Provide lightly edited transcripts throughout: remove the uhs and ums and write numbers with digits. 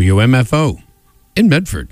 WMFO in Medford.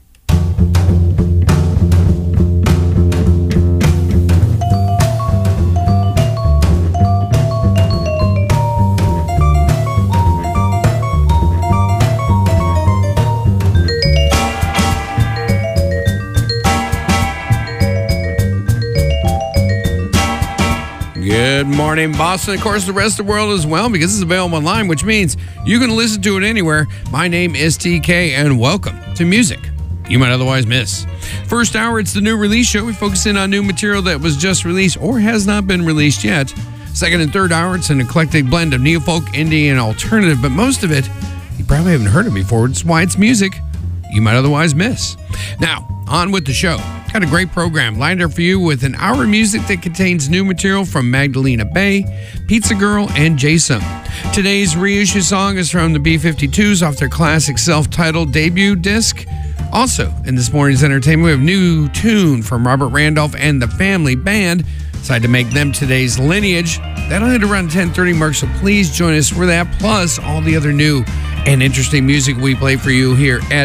Good morning, Boston. Of course, the rest of the world as well, because it's available online, which means you can listen to it anywhere. My name is TK, and welcome to Music You Might Otherwise Miss. First hour, it's the new release show. We focus in on new material that was just released or has not been released yet. Second and third hour, it's an eclectic blend of neo-folk, indie, and alternative, but most of it, you probably haven't heard it before. It's why it's music you might otherwise miss. Now, on with the show. Got a great program lined up for you with an hour of music that contains new material from Magdalena Bay, Pizza Girl, and Jason. Today's reissue song is from the B-52s off their classic self-titled debut disc. Also, in this morning's entertainment, we have a new tune from Robert Randolph and the Family Band. Decided to make them today's Lineage. That'll hit around 10:30 mark, so please join us for that, plus all the other new and interesting music we play for you here at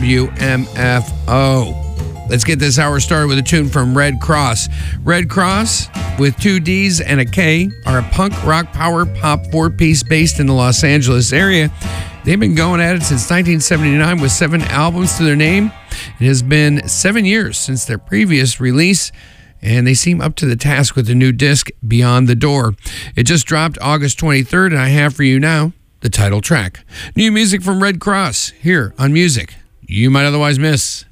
WMFO. Let's get this hour started with a tune from Red Cross. Red Cross, with 2 D's and a K, are a punk rock power pop 4-piece based in the Los Angeles area. They've been going at it since 1979 with 7 albums to their name. It has been 7 years since their previous release, and they seem up to the task with the new disc, Beyond the Door. It just dropped August 23rd, and I have for you now the title track. New music from Red Cross here on Music You Might Otherwise Miss.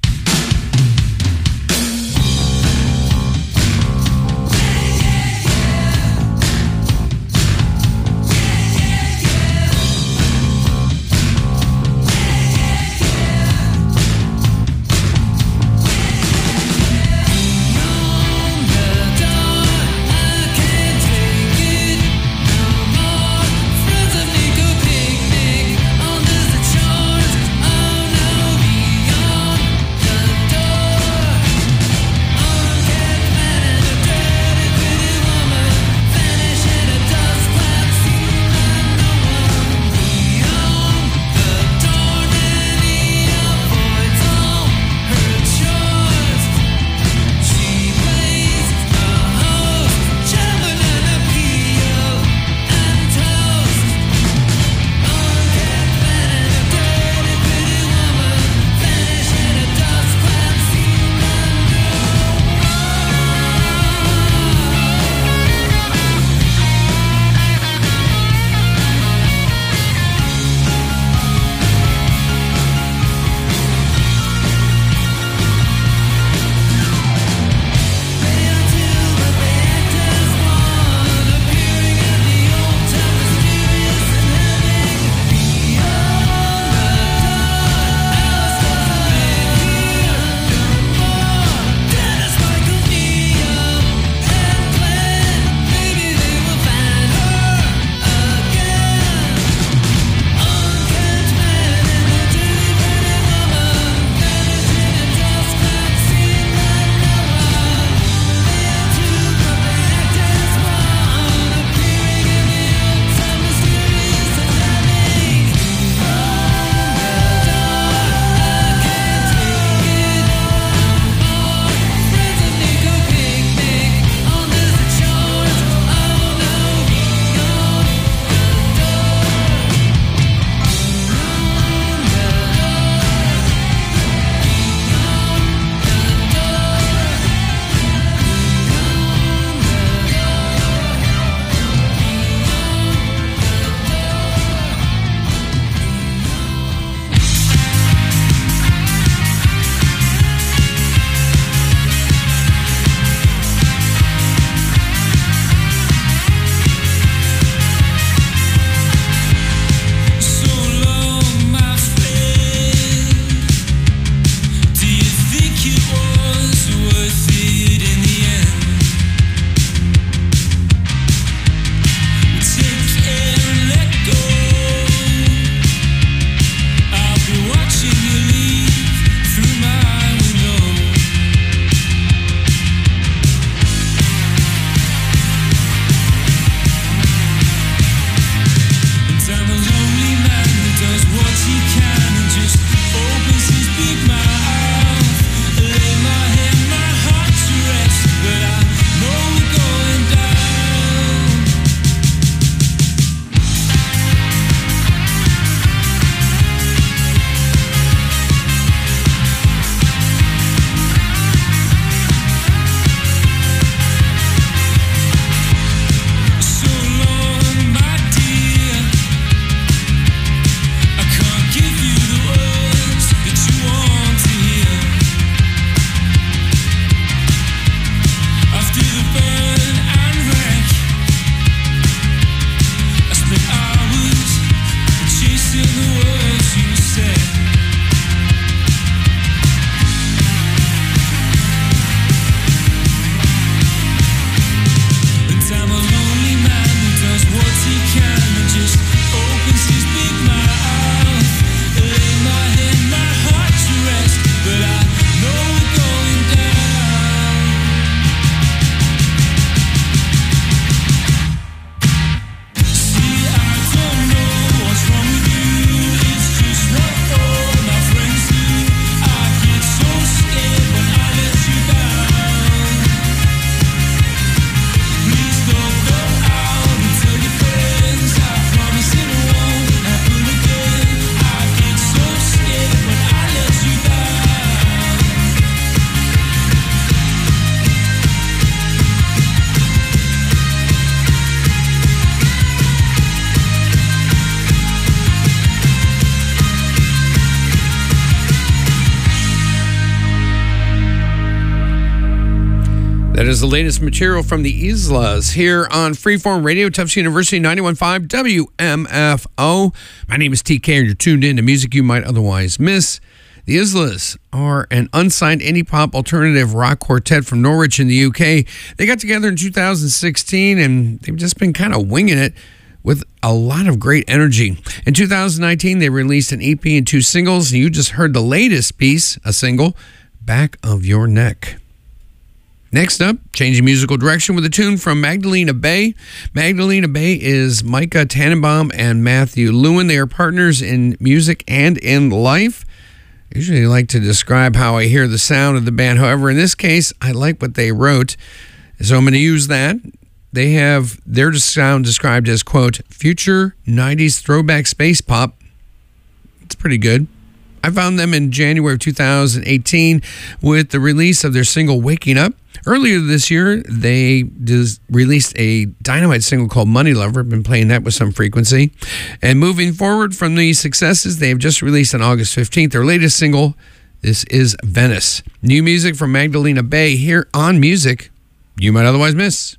is the latest material from the Islas here on Freeform Radio, Tufts University 91.5 WMFO. My name is TK, and you're tuned in to music you might otherwise miss. The Islas are an unsigned indie pop alternative rock quartet from Norwich in the UK. They got together in 2016, and they've just been kind of winging it with a lot of great energy. In 2019, they released an EP and 2 singles, and you just heard the latest piece, a single, Back of Your Neck. Next up, changing musical direction with a tune from Magdalena Bay. Magdalena Bay is Micah Tannenbaum and Matthew Lewin. They are partners in music and in life. I usually like to describe how I hear the sound of the band. However, in this case, I like what they wrote, so I'm going to use that. They have their sound described as, quote, future 90s throwback space pop. It's pretty good. I found them in January of 2018 with the release of their single, Waking Up. Earlier this year, they released a dynamite single called Money Lover. I've been playing that with some frequency. And moving forward from these successes, they have just released on August 15th their latest single. This is Venice. New music from Magdalena Bay here on Music You Might Otherwise Miss.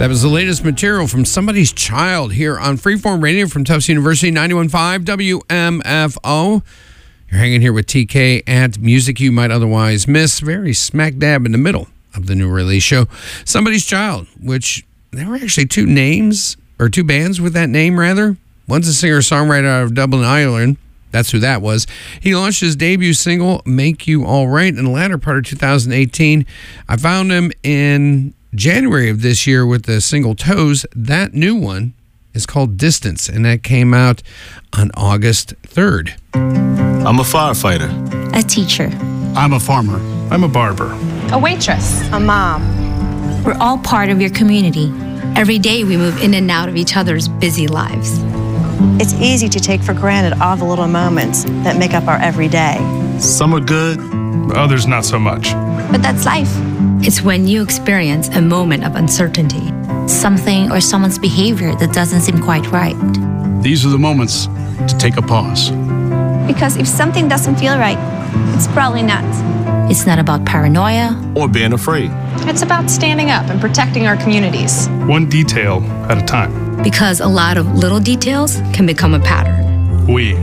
That was the latest material from Somebody's Child here on Freeform Radio from Tufts University, 91.5 WMFO. You're hanging here with TK at Music You Might Otherwise Miss, very smack dab in the middle of the new release show. Somebody's Child, which there were actually two bands with that name, rather. One's a singer-songwriter out of Dublin, Ireland. That's who that was. He launched his debut single, Make You All Right, in the latter part of 2018. I found him in January of this year with the single Toes. That new one is called Distance, and that came out on August 3rd. I'm a firefighter. A teacher. I'm a farmer. I'm a barber. A waitress. A mom. We're all part of your community. Every day we move in and out of each other's busy lives. It's easy to take for granted all the little moments that make up our everyday. Some are good, others not so much. But that's life. It's when you experience a moment of uncertainty, something or someone's behavior that doesn't seem quite right. These are the moments to take a pause. Because if something doesn't feel right, it's probably not. It's not about paranoia or being afraid. It's about standing up and protecting our communities. One detail at a time. Because a lot of little details can become a pattern. We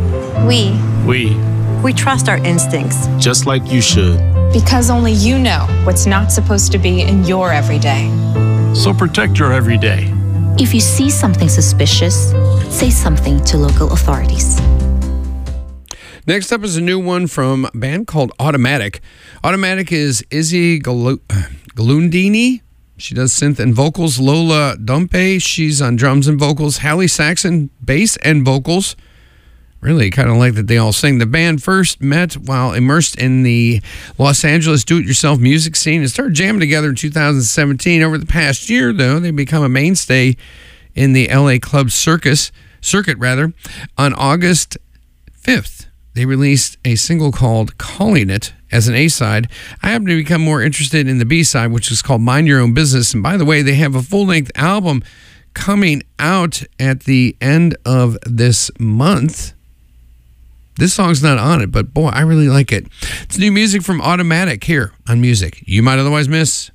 trust our instincts. Just like you should. Because only you know what's not supposed to be in your everyday. So protect your everyday. If you see something suspicious, say something to local authorities. Next up is a new one from a band called Automatic. Automatic is Izzy Galundini. She does synth and vocals. Lola Dumpe, she's on drums and vocals. Hallie Saxon, bass and vocals. Really kind of like that they all sing. The band first met while immersed in the Los Angeles do-it-yourself music scene and started jamming together in 2017. Over the past year, though, they've become a mainstay in the LA club circuit. On August 5th, they released a single called Calling It as an A-side. I happen to become more interested in the B-side, which is called Mind Your Own Business. And by the way, they have a full-length album coming out at the end of this month. This song's not on it, but boy, I really like it. It's new music from Automatic here on Music You Might Otherwise Miss.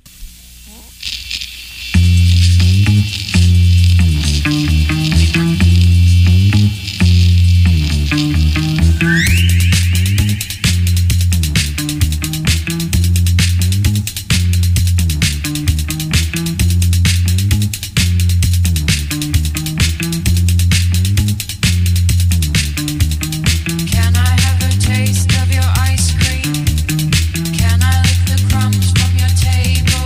Taste of your ice cream. Can I lick the crumbs from your table?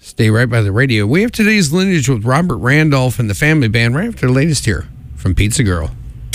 Stay right by the radio. We have today's lineage with Robert Randolph and the Family Band right after the latest here from Pizza Girl.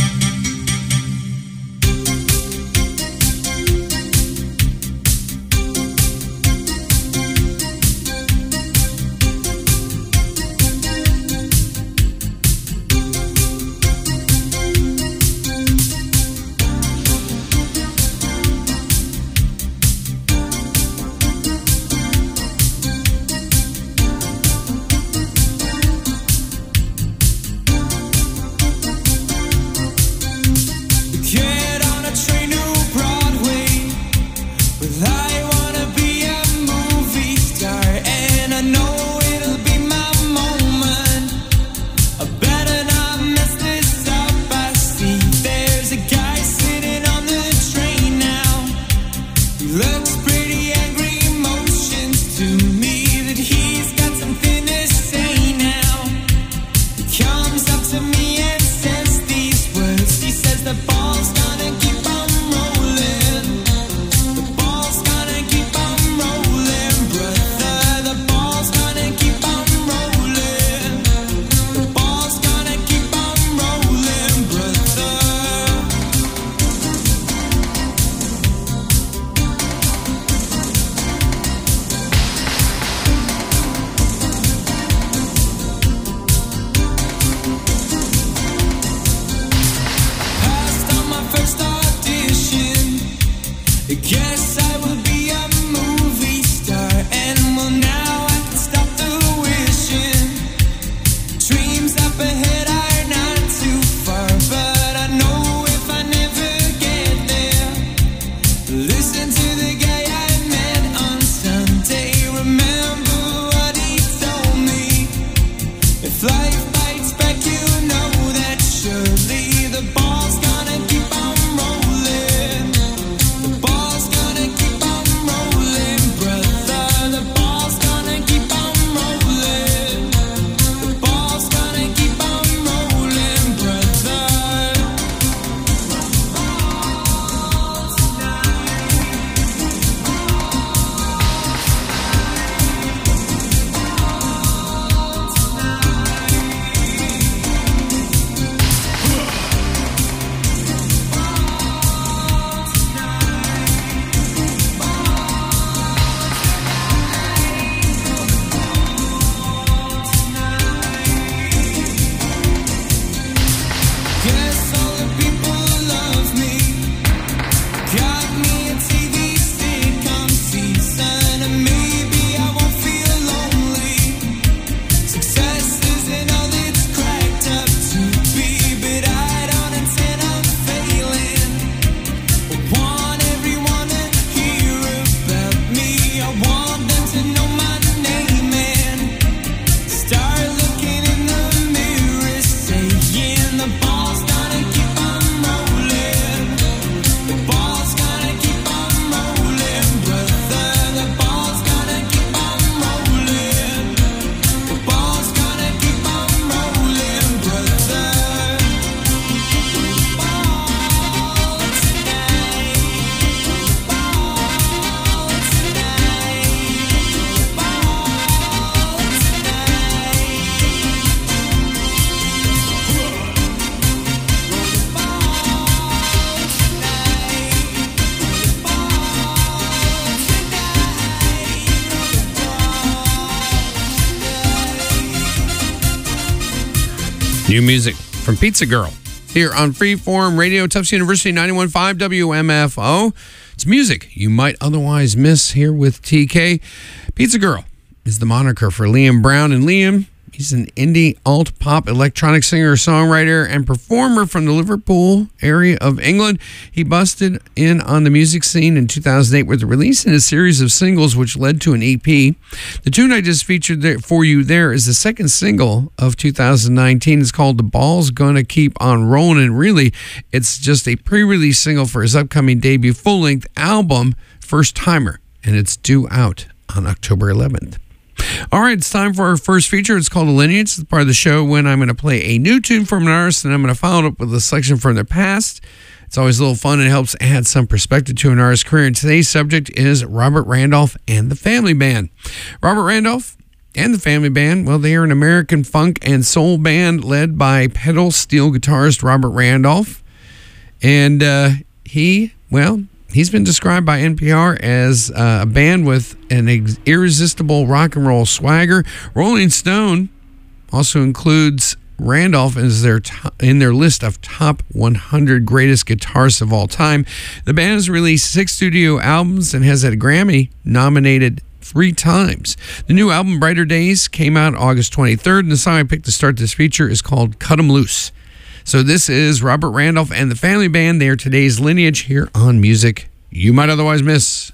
New music from Pizza Girl here on Freeform Radio, Tufts University 91.5 WMFO. It's music you might otherwise miss here with TK. Pizza Girl is the moniker for Liam Brown. And Liam, he's an indie alt-pop electronic singer, songwriter, and performer from the Liverpool area of England. He busted in on the music scene in 2008 with releasing a series of singles which led to an EP. The tune I just featured there for you there is the second single of 2019. It's called The Ball's Gonna Keep on Rolling, and really, it's just a pre-release single for his upcoming debut full-length album, First Timer, and it's due out on October 11th. All right, it's time for our first feature. It's called A Lineage. It's part of the show when I'm going to play a new tune from an artist, and I'm going to follow it up with a selection from their past. It's always a little fun and helps add some perspective to an artist's career. And today's subject is Robert Randolph and the Family Band. Robert Randolph and the Family Band, well, they are an American funk and soul band led by pedal steel guitarist Robert Randolph. And he's been described by NPR as a band with an irresistible rock and roll swagger. Rolling Stone also includes Randolph as in their list of top 100 greatest guitarists of all time. The band has released 6 studio albums and has had a Grammy nominated 3 times. The new album, Brighter Days, came out August 23rd, and the song I picked to start this feature is called Cut 'Em Loose. So this is Robert Randolph and the Family Band. They are today's Lineage here on Music You Might Otherwise Miss.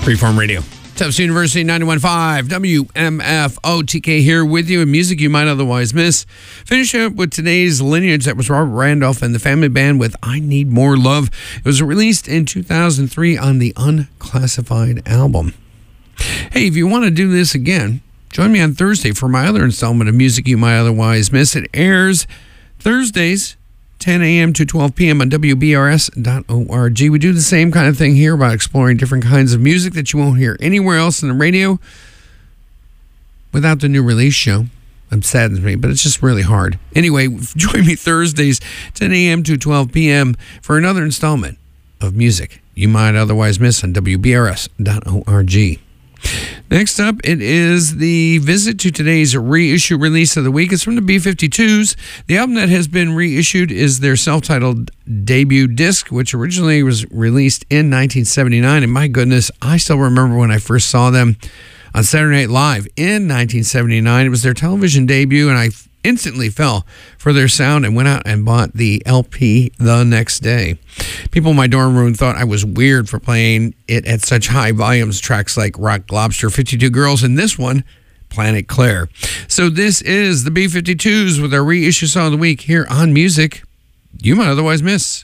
Freeform Radio. Tufts University 91.5 WMFO-TK here with you, and music you might otherwise miss. Finish up with today's Lineage. That was Robert Randolph and the Family Band with I Need More Love. It was released in 2003 on the Unclassified album. Hey, if you want to do this again, join me on Thursday for my other installment of Music You Might Otherwise Miss. It airs Thursdays, 10 a.m. to 12 p.m. on WBRS.org. We do the same kind of thing here about exploring different kinds of music that you won't hear anywhere else in the radio without the new release show. It saddens me, but it's just really hard. Anyway, join me Thursdays, 10 a.m. to 12 p.m. for another installment of Music You Might Otherwise Miss on WBRS.org. Next up, it is the visit to today's reissue release of the week. It's from the B-52s. The album that has been reissued is their self-titled debut disc, which originally was released in 1979. And my goodness, I still remember when I first saw them on Saturday Night Live in 1979. It was their television debut, and I instantly fell for their sound and went out and bought the LP the next day. People in my dorm room thought I was weird for playing it at such high volumes, tracks like Rock Lobster, 52 Girls, and this one, Planet Claire. So this is the B-52s with our reissue song of the week here on Music You Might Otherwise Miss.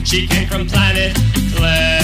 She came from planet Flair.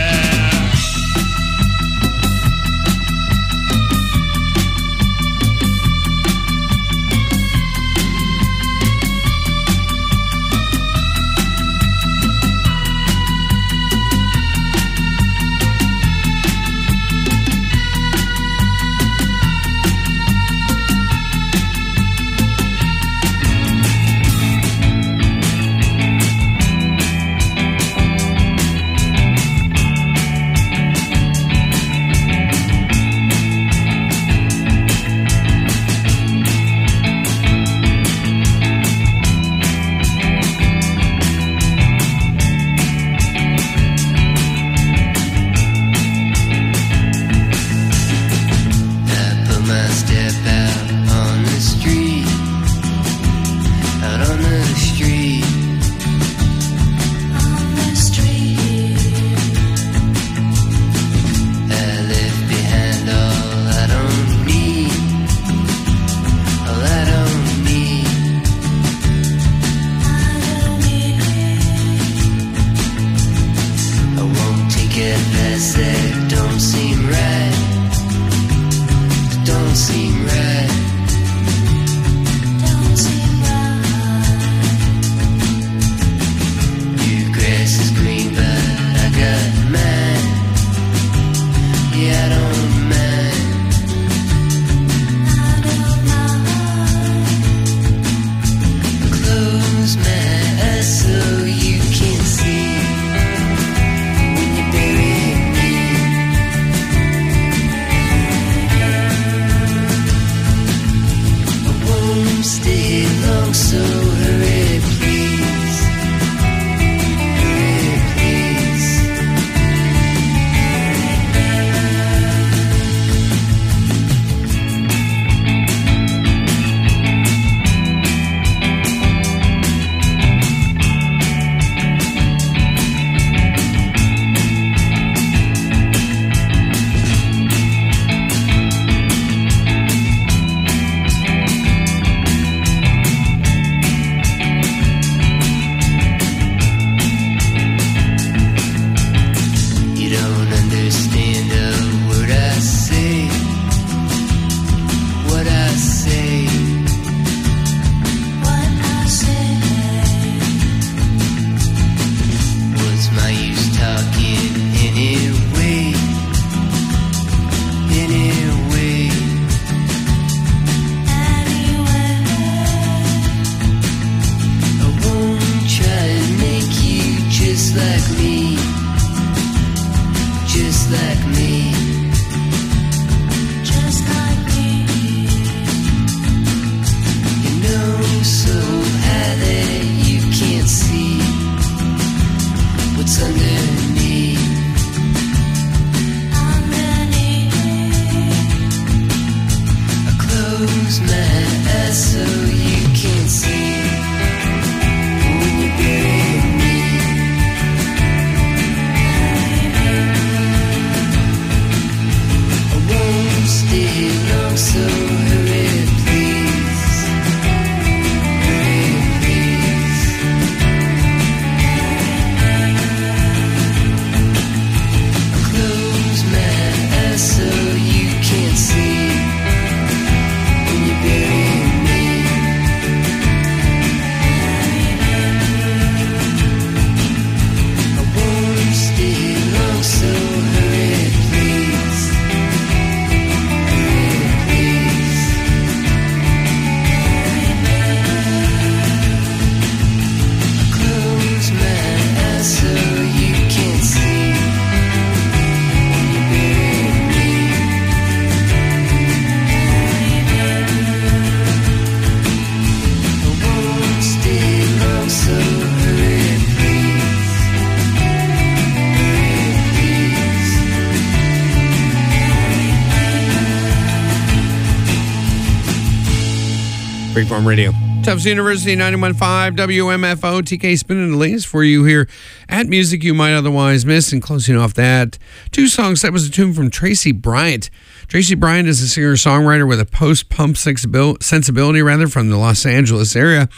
Freeform Radio. Tufts University 91.5 WMFO. TK spinning the latest for you here at Music You Might Otherwise Miss. And closing off that, two songs. That was a tune from Tracy Bryant. Tracy Bryant is a singer-songwriter with a post-punk sensibility from the Los Angeles area.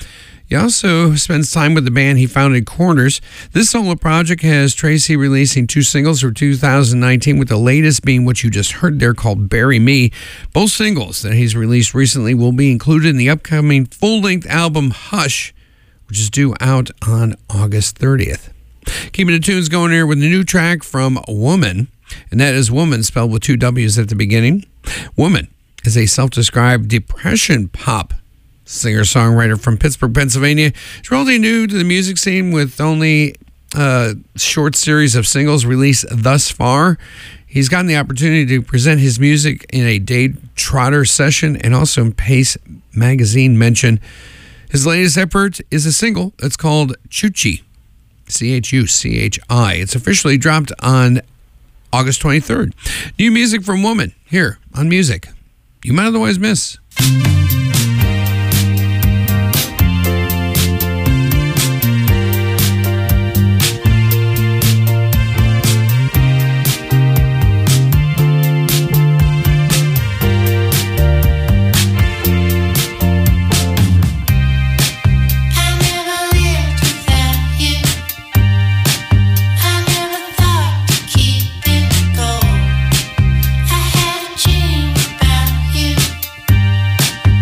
He also spends time with the band he founded, Corners. This solo project has Tracy releasing 2 singles for 2019, with the latest being what you just heard there, called Bury Me. Both singles that he's released recently will be included in the upcoming full-length album Hush, which is due out on August 30th. Keeping the tunes going here with a new track from Woman, and that is Woman spelled with 2 W's at the beginning. Woman is a self-described depression pop singer-songwriter from Pittsburgh, Pennsylvania. He's relatively new to the music scene with only a short series of singles released thus far. He's gotten the opportunity to present his music in a Dave Trotter session and also in Pace magazine mention. His latest effort is a single. It's called Chuchi, Chuchi. It's officially dropped on August 23rd. New music from Woman here on Music You Might Otherwise Miss. I had a dream about you.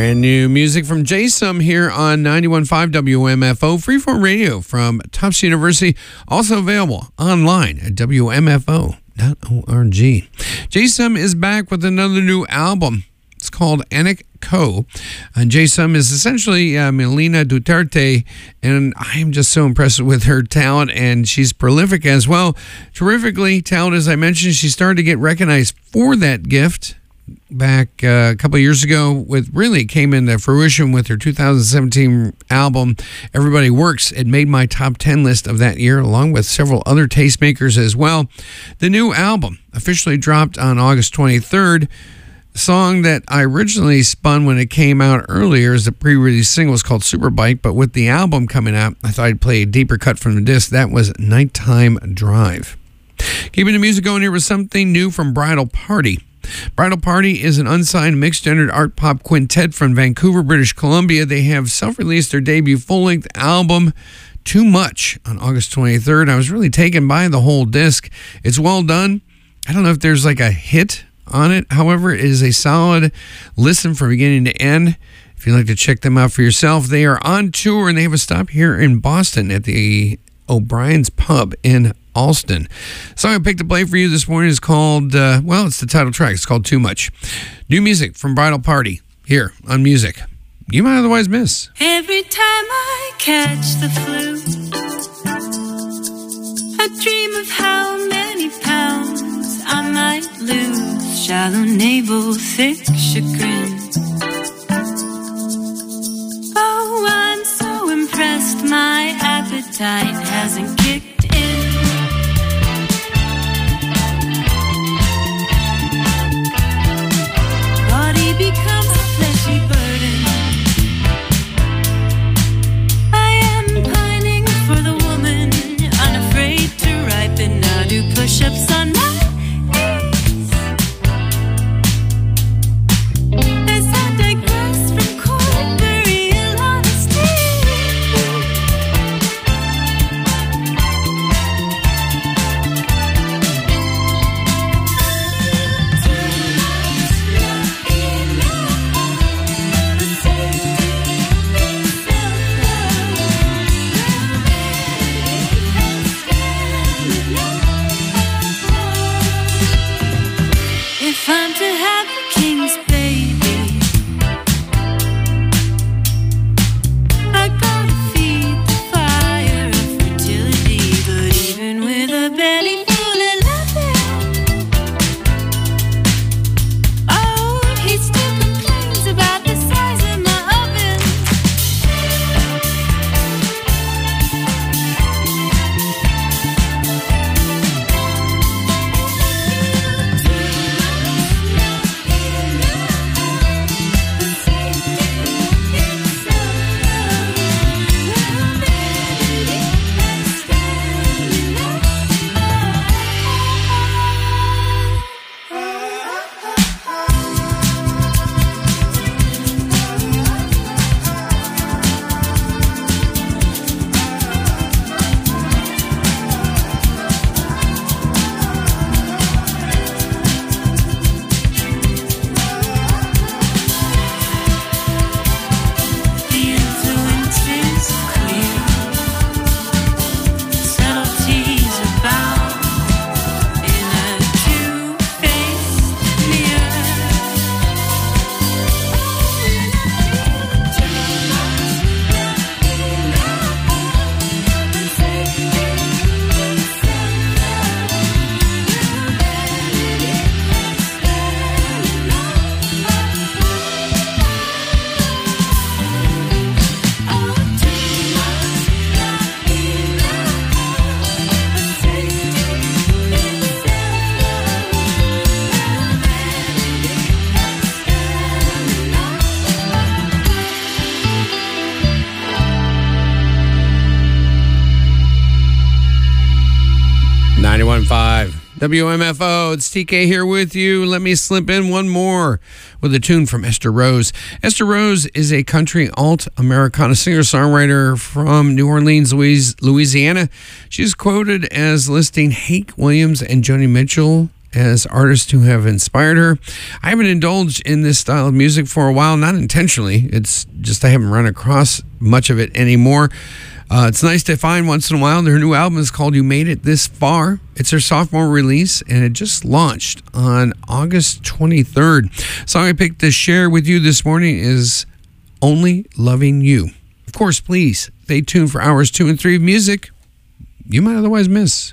Brand new music from Jason here on 91.5 WMFO, Freeform Radio from Tufts University. Also available online at WMFO.org. Jason is back with another new album. It's called Anik Co. And Jason is essentially Melina Duterte, and I am just so impressed with her talent, and she's prolific as well. Terrifically talented, as I mentioned. She started to get recognized for that gift back a couple of years ago. With really came into fruition with her 2017 album Everybody Works. It made my top 10 list of that year, along with several other tastemakers as well. The new album officially dropped on August 23rd. The song that I originally spun when it came out earlier as a pre-release single was called Superbike, but with the album coming out, I thought I'd play a deeper cut from the disc. That was Nighttime Drive. Keeping the music going here with something new from Bridal Party. Bridal Party is an unsigned mixed-gendered art pop quintet from Vancouver, British Columbia. They have self-released their debut full-length album, Too Much, on August 23rd. I was really taken by the whole disc. It's well done. I don't know if there's like a hit on it. However, it is a solid listen from beginning to end. If you'd like to check them out for yourself, they are on tour and they have a stop here in Boston at the O'Brien's Pub in Alston. The song I picked to play for you this morning is called, it's the title track. It's called Too Much. New music from Bridal Party here on Music You Might Otherwise Miss. Every time I catch the flu, I dream of how many pounds I might lose. Shallow navel, thick chagrin. Oh, I'm so impressed my appetite hasn't kicked in. Body becomes a fleshy burden. I am pining for the woman unafraid to ripen. Now do push-ups on my WMFO, it's TK here with you. Let me slip in one more with a tune from Esther Rose. Esther Rose is a country alt-Americana singer-songwriter from New Orleans, Louisiana. She's quoted as listing Hank Williams and Joni Mitchell as artists who have inspired her. I haven't indulged in this style of music for a while, not intentionally. It's just I haven't run across much of it anymore. It's nice to find once in a while. Their new album is called You Made It This Far. It's her sophomore release, and it just launched on August 23rd. The song I picked to share with you this morning is Only Loving You. Of course, please stay tuned for hours 2 and 3 of music you might otherwise miss.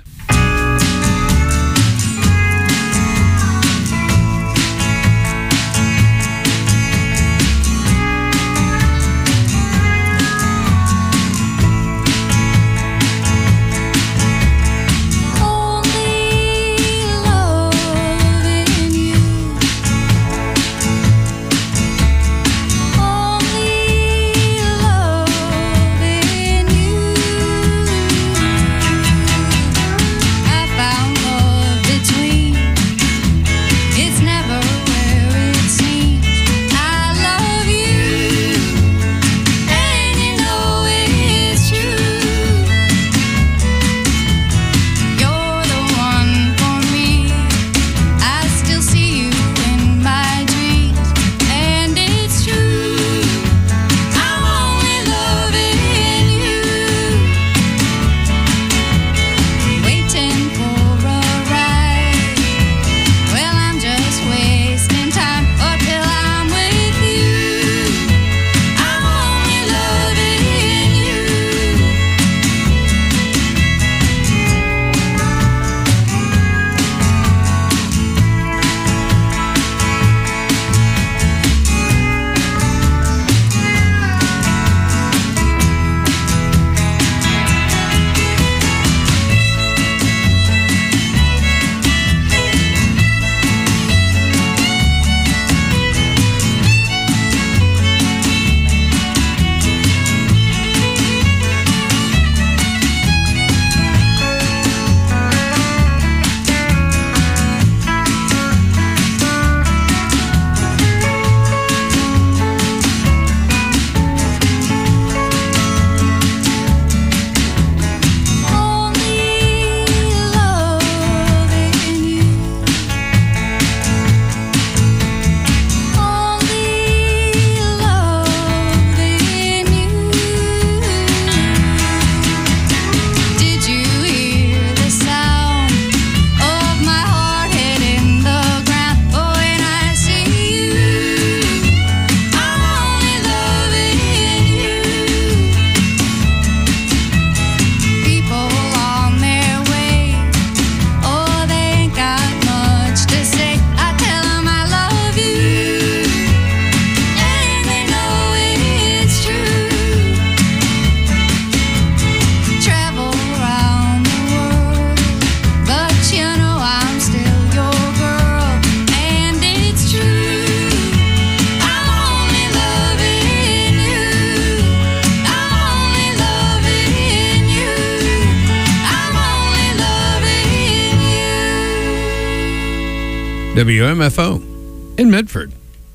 WMFO in Medford.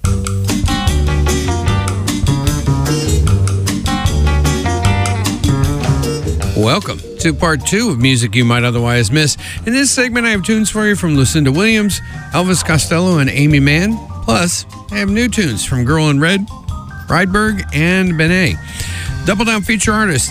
Welcome to part 2 of Music You Might Otherwise Miss. In this segment, I have tunes for you from Lucinda Williams, Elvis Costello, and Amy Mann. Plus, I have new tunes from Girl in Red, Rydberg, and Benet. Double Down feature artists